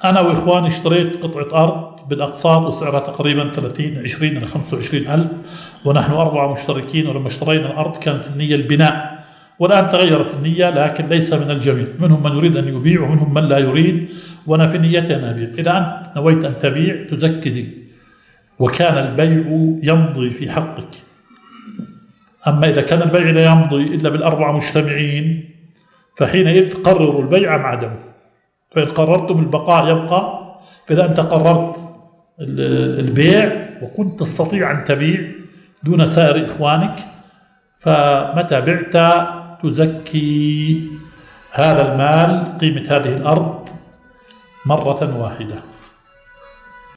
أنا وإخواني اشتريت قطعة أرض بالأقساط وسعرها تقريبا 20 إلى 25 ألف، ونحن 4 مشتركين. ولما اشترينا الأرض كانت النية البناء، والآن تغيرت النية، لكن ليس من الجميع، منهم من يريد أن يبيع ومنهم من لا يريد، وأنا في نيتي أن أبيع. إذا أنت نويت أن تبيع تزكي، وكان البيع يمضي في حقك. أما إذا كان البيع لا يمضي إلا بال4 مجتمعين، فحينئذ قرروا البيع مع عدمه. فإن قررتم البقاء يبقى، فإذا أنت قررت البيع وكنت تستطيع أن تبيع دون سائر إخوانك، فمتى بعت تزكي هذا المال قيمة هذه الأرض مرة واحدة.